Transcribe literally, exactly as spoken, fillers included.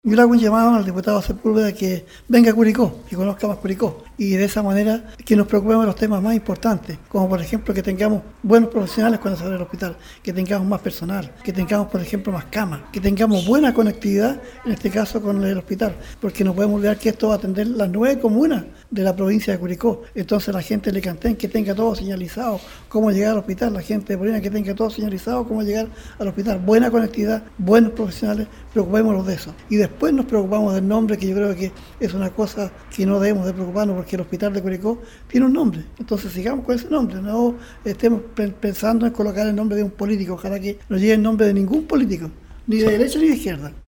Yo le hago un llamado al diputado Sepúlveda que venga a Curicó, que conozca más Curicó, y de esa manera que nos preocupemos de los temas más importantes, como por ejemplo que tengamos buenos profesionales cuando se abre el hospital, que tengamos más personal, que tengamos por ejemplo más camas, que tengamos buena conectividad, en este caso con el hospital, porque no podemos olvidar que esto va a atender las nueve comunas de la provincia de Curicó. Entonces la gente de Lecantén que tenga todo señalizado cómo llegar al hospital, la gente de Polina que tenga todo señalizado cómo llegar al hospital, buena conectividad, buenos profesionales, preocupémonos de eso. Y después nos preocupamos del nombre, que yo creo que es una cosa que no debemos de preocuparnos, porque el hospital de Curicó tiene un nombre. Entonces sigamos con ese nombre, no estemos pensando en colocar el nombre de un político, ojalá que no llegue el nombre de ningún político, ni de derecha ni de izquierda.